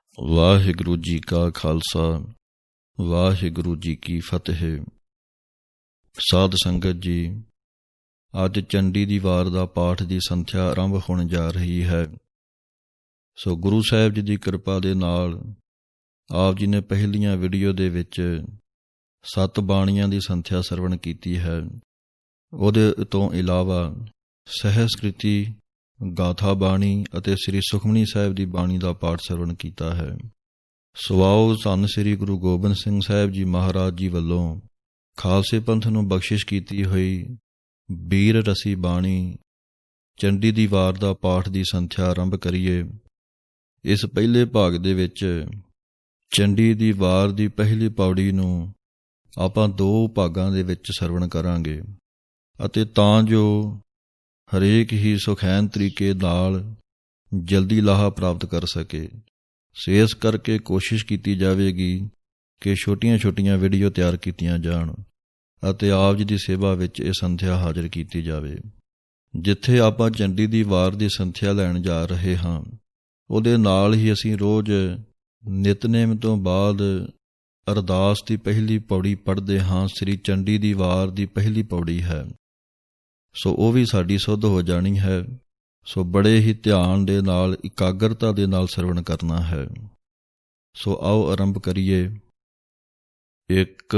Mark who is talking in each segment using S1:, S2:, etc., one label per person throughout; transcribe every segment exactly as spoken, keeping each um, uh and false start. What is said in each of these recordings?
S1: ਵਾਹਿਗੁਰੂ ਜੀ ਕਾ ਖਾਲਸਾ ਵਾਹਿਗੁਰੂ ਜੀ ਕੀ ਫਤਿਹ। ਸਾਧ ਸੰਗਤ ਜੀ, ਅੱਜ ਚੰਡੀ ਦੀ ਵਾਰ ਦਾ ਪਾਠ ਦੀ ਸੰਥਿਆ ਆਰੰਭ ਹੋਣ ਜਾ ਰਹੀ ਹੈ। ਸੋ ਗੁਰੂ ਸਾਹਿਬ ਜੀ ਦੀ ਕਿਰਪਾ ਦੇ ਨਾਲ ਆਪ ਜੀ ਨੇ ਪਹਿਲੀਆਂ ਵੀਡੀਓ ਦੇ ਵਿੱਚ ਸੱਤ ਬਾਣੀਆਂ ਦੀ ਸੰਥਿਆ ਸਰਵਣ ਕੀਤੀ ਹੈ। ਉਹਦੇ ਤੋਂ ਇਲਾਵਾ ਸਹਿਸਕ੍ਰਿਤੀ, ਗਾਥਾ ਬਾਣੀ ਅਤੇ ਸ੍ਰੀ ਸੁਖਮਨੀ ਸਾਹਿਬ ਦੀ ਬਾਣੀ ਦਾ ਪਾਠ ਸਰਵਣ ਕੀਤਾ ਹੈ। ਸਵਾਓ ਧੰਨ ਸ੍ਰੀ ਗੁਰੂ ਗੋਬਿੰਦ ਸਿੰਘ ਸਾਹਿਬ ਜੀ ਮਹਾਰਾਜ ਜੀ ਵੱਲੋਂ ਖਾਲਸੇ ਪੰਥ ਨੂੰ ਬਖਸ਼ਿਸ਼ ਕੀਤੀ ਹੋਈ ਬੀਰ ਰਸੀ ਬਾਣੀ ਚੰਡੀ ਦੀ ਵਾਰ ਦਾ ਪਾਠ ਦੀ ਸੰਥਿਆ ਆਰੰਭ ਕਰੀਏ। ਇਸ ਪਹਿਲੇ ਭਾਗ ਦੇ ਵਿੱਚ ਚੰਡੀ ਦੀ ਵਾਰ ਦੀ ਪਹਿਲੀ ਪੌੜੀ ਨੂੰ ਆਪਾਂ ਦੋ ਭਾਗਾਂ ਦੇ ਵਿੱਚ ਸਰਵਣ ਕਰਾਂਗੇ ਅਤੇ ਤਾਂ ਜੋ ਹਰੇਕ ਹੀ ਸੁਖੈਨ ਤਰੀਕੇ ਨਾਲ ਜਲਦੀ ਲਾਹਾ ਪ੍ਰਾਪਤ ਕਰ ਸਕੇ। ਸੋ ਇਸ ਕਰਕੇ ਕੋਸ਼ਿਸ਼ ਕੀਤੀ ਜਾਵੇਗੀ ਕਿ ਛੋਟੀਆਂ-ਛੋਟੀਆਂ ਵੀਡੀਓ ਤਿਆਰ ਕੀਤੀਆਂ ਜਾਣ ਅਤੇ ਆਪ ਜੀ ਦੀ ਸੇਵਾ ਵਿੱਚ ਇਹ ਸੰਥਿਆ ਹਾਜ਼ਰ ਕੀਤੀ ਜਾਵੇ। ਜਿੱਥੇ ਆਪਾਂ ਚੰਡੀ ਦੀ ਵਾਰ ਦੀ ਸੰਥਿਆ ਲੈਣ ਜਾ ਰਹੇ ਹਾਂ, ਉਹਦੇ ਨਾਲ ਹੀ ਅਸੀਂ ਰੋਜ਼ ਨਿਤਨੇਮ ਤੋਂ ਬਾਅਦ ਅਰਦਾਸ ਦੀ ਪਹਿਲੀ ਪੌੜੀ ਪੜ੍ਹਦੇ ਹਾਂ। ਸ੍ਰੀ ਚੰਡੀ ਦੀ ਵਾਰ ਦੀ ਪਹਿਲੀ ਪੌੜੀ ਹੈ, ਸੋ ਉਹ ਵੀ ਸਾਡੀ ਸੁੱਧ ਹੋ ਜਾਣੀ ਹੈ। ਸੋ ਬੜੇ ਹੀ ਧਿਆਨ ਦੇ ਨਾਲ, ਇਕਾਗਰਤਾ ਦੇ ਨਾਲ ਸਰਵਣ ਕਰਨਾ ਹੈ। ਸੋ ਆਓ ਆਰੰਭ ਕਰੀਏ। ਇੱਕ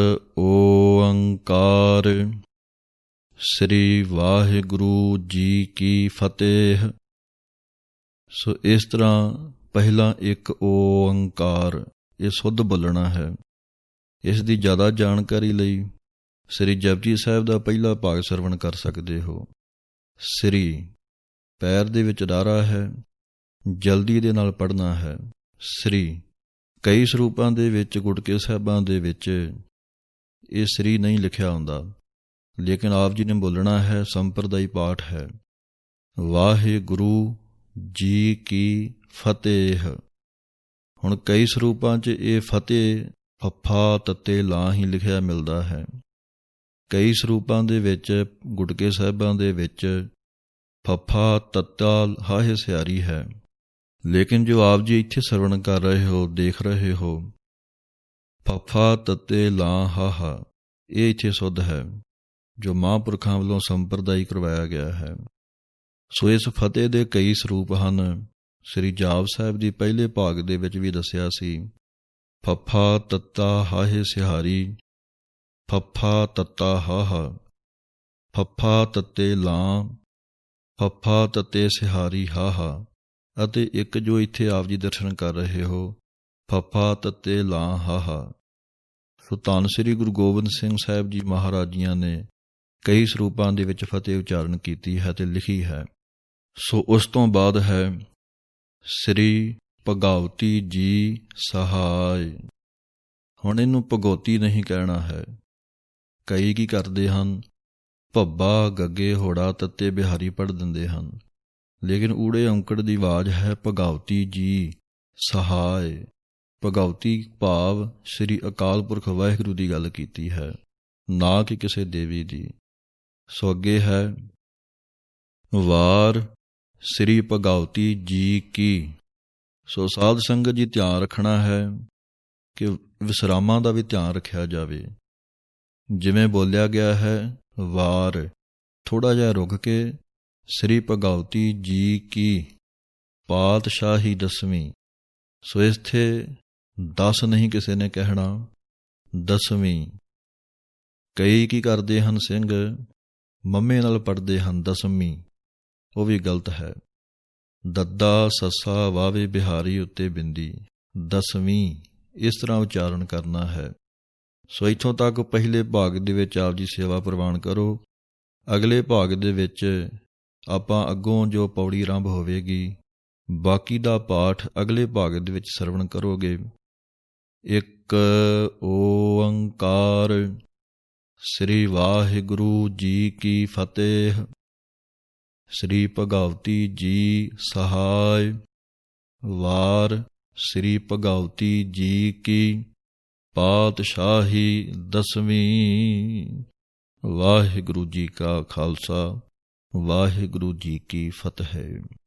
S1: ਓੰਕਾਰ ਸ੍ਰੀ ਵਾਹਿਗੁਰੂ ਜੀ ਕੀ ਫਤਿਹ। ਸੋ ਇਸ ਤਰ੍ਹਾਂ ਪਹਿਲਾਂ ਇੱਕ ਓੰਕਾਰ ਇਹ ਸੁੱਧ ਬੋਲਣਾ ਹੈ। ਇਸ ਦੀ ਜ਼ਿਆਦਾ ਜਾਣਕਾਰੀ ਲਈ ਸ੍ਰੀ ਜਪਜੀ ਸਾਹਿਬ ਦਾ ਪਹਿਲਾ ਭਾਗ ਸਰਵਣ ਕਰ ਸਕਦੇ ਹੋ। ਸ੍ਰੀ ਪੈਰ ਦੇ ਵਿੱਚ ਡਾਰਾ ਹੈ, ਜਲਦੀ ਦੇ ਨਾਲ ਪੜ੍ਹਨਾ ਹੈ। ਸ੍ਰੀ ਕਈ ਸਰੂਪਾਂ ਦੇ ਵਿੱਚ ਗੁਟਕੇ ਸਾਹਿਬਾਂ ਦੇ ਵਿੱਚ ਇਹ ਸ੍ਰੀ ਨਹੀਂ ਲਿਖਿਆ ਹੁੰਦਾ, ਲੇਕਿਨ ਆਪ ਜੀ ਨੇ ਬੋਲਣਾ ਹੈ। ਸੰਪਰਦਾਈ ਪਾਠ ਹੈ, ਵਾਹਿਗੁਰੂ ਜੀ ਕੀ ਫਤਿਹ। ਹੁਣ ਕਈ ਸਰੂਪਾਂ 'ਚ ਇਹ ਫਤਿਹ ਫੱਫਾ ਤੱਤੇ ਲਾਂ ਹੀ ਲਿਖਿਆ ਮਿਲਦਾ ਹੈ। ਕਈ ਸਰੂਪਾਂ ਦੇ ਵਿੱਚ ਗੁਟਕੇ ਸਾਹਿਬਾਂ ਦੇ ਵਿੱਚ ਫੱਫਾ ਤੱਤਾ ਹਾਹੇ ਸਿਆਰੀ ਹੈ, ਲੇਕਿਨ ਜੋ ਆਪ ਜੀ ਇੱਥੇ ਸਰਵਣ ਕਰ ਰਹੇ ਹੋ, ਦੇਖ ਰਹੇ ਹੋ, ਫੱਫਾ ਤੱਤੇ ਲਾਂ ਹਾਹਾ, ਇਹ ਇੱਥੇ ਸੁੱਧ ਹੈ ਜੋ ਮਹਾਂਪੁਰਖਾਂ ਵੱਲੋਂ ਸੰਪਰਦਾਈ ਕਰਵਾਇਆ ਗਿਆ ਹੈ। ਸੋ ਇਸ ਫਤਿਹ ਦੇ ਕਈ ਸਰੂਪ ਹਨ। ਸ੍ਰੀ ਜਾਪ ਸਾਹਿਬ ਦੀ ਪਹਿਲੇ ਭਾਗ ਦੇ ਵਿੱਚ ਵੀ ਦੱਸਿਆ ਸੀ, ਫੱਫਾ ਤੱਤਾ ਹਾਹੇ ਸਿਹਾਰੀ, ਫੱਫਾ ਤੱਤਾ ਹਾਹਾ, ਫੱਫਾ ਤੱਤੇ ਲਾਂ, ਫੱਫਾ ਤੱਤੇ ਸਿਹਾਰੀ ਹਾਹਾ, ਅਤੇ ਇੱਕ ਜੋ ਇੱਥੇ ਆਪ ਜੀ ਦਰਸ਼ਨ ਕਰ ਰਹੇ ਹੋ, ਫੱਫਾ ਤੱਤੇ ਲਾਂ ਹਾਹਾ। ਸੋ ਧੰਨ ਸ੍ਰੀ ਗੁਰੂ ਗੋਬਿੰਦ ਸਿੰਘ ਸਾਹਿਬ ਜੀ ਮਹਾਰਾਜ ਜੀਆਂ ਨੇ ਕਈ ਸਰੂਪਾਂ ਦੇ ਵਿੱਚ ਫਤਿਹ ਉਚਾਰਨ ਕੀਤੀ ਹੈ ਤੇ ਲਿਖੀ ਹੈ। ਸੋ ਉਸ ਤੋਂ ਬਾਅਦ ਹੈ ਸ੍ਰੀ ਭਗਾਵਤੀ ਜੀ ਸਹਾਇ। ਹੁਣ ਇਹਨੂੰ ਭਗਉਤੀ ਨਹੀਂ ਕਹਿਣਾ ਹੈ। ਕਈ ਕੀ ਕਰਦੇ ਹਨ, ਭੱਬਾ ਗੱਗੇ ਹੋੜਾ ਤੱਤੇ ਬਿਹਾਰੀ ਪੜ੍ਹ ਦਿੰਦੇ ਹਨ, ਲੇਕਿਨ ਊੜੇ ਔਂਕੜ ਦੀ ਆਵਾਜ਼ ਹੈ ਭਗਾਵਤੀ ਜੀ ਸਹਾਇ। ਭਗਾਵਤੀ ਭਾਵ ਸ੍ਰੀ ਅਕਾਲ ਪੁਰਖ ਵਾਹਿਗੁਰੂ ਦੀ ਗੱਲ ਕੀਤੀ ਹੈ, ਨਾ ਕਿ ਕਿਸੇ ਦੇਵੀ ਦੀ। ਸੋ ਅੱਗੇ ਹੈ ਵਾਰ ਸ੍ਰੀ ਭਗਾਵਤੀ ਜੀ ਕੀ। ਸੋ ਸਾਧ ਸੰਗਤ ਜੀ ਧਿਆਨ ਰੱਖਣਾ ਹੈ ਕਿ ਵਿਸਰਾਮਾਂ ਦਾ ਵੀ ਧਿਆਨ ਰੱਖਿਆ ਜਾਵੇ। ਜਿਵੇਂ ਬੋਲਿਆ ਗਿਆ ਹੈ ਵਾਰ, ਥੋੜ੍ਹਾ ਜਿਹਾ ਰੁਕ ਕੇ ਸ੍ਰੀ ਭਗਾਵਤੀ ਜੀ ਕੀ ਪਾਤਸ਼ਾਹੀ ਦਸਵੀਂ। ਸੋ ਇੱਥੇ ਦਸ ਨਹੀਂ ਕਿਸੇ ਨੇ ਕਹਿਣਾ, ਦਸਵੀਂ। ਕਈ ਕੀ ਕਰਦੇ ਹਨ ਸਿੰਘ, ਮੰਮੇ ਨਾਲ ਪੜ੍ਹਦੇ ਹਨ ਦਸਵੀਂ, ਉਹ ਵੀ ਗਲਤ ਹੈ। ਦੱਦਾ ਸੱਸਾ ਵਾਵੇ ਬਿਹਾਰੀ ਉੱਤੇ ਬਿੰਦੀ, ਦਸਵੀਂ, ਇਸ ਤਰ੍ਹਾਂ ਉਚਾਰਨ ਕਰਨਾ ਹੈ। ਸੋ ਇੱਥੋਂ ਤੱਕ ਪਹਿਲੇ ਭਾਗ ਦੇ ਵਿੱਚ ਆਪ ਜੀ ਸੇਵਾ ਪ੍ਰਵਾਨ ਕਰੋ। ਅਗਲੇ ਭਾਗ ਦੇ ਵਿੱਚ ਆਪਾਂ ਅੱਗੋਂ ਜੋ ਪੌੜੀ ਆਰੰਭ ਹੋਵੇਗੀ, ਬਾਕੀ ਦਾ ਪਾਠ ਅਗਲੇ ਭਾਗ ਦੇ ਵਿੱਚ ਸਰਵਣ ਕਰੋਗੇ। ਇੱਕ ਓੰਕਾਰ ਸ੍ਰੀ ਵਾਹਿਗੁਰੂ ਜੀ ਕੀ ਫਤਿਹ। ਸ੍ਰੀ ਭਗਾਵਤੀ ਜੀ ਸਹਾਇ। ਵਾਰ ਸ੍ਰੀ ਭਗਾਵਤੀ ਜੀ ਕੀ ਪਾਤਸ਼ਾਹੀ ਦਸਵੀਂ। ਵਾਹਿਗੁਰੂ ਜੀ ਕਾ ਖਾਲਸਾ, ਵਾਹਿਗੁਰੂ ਜੀ ਕੀ ਫਤਿਹ।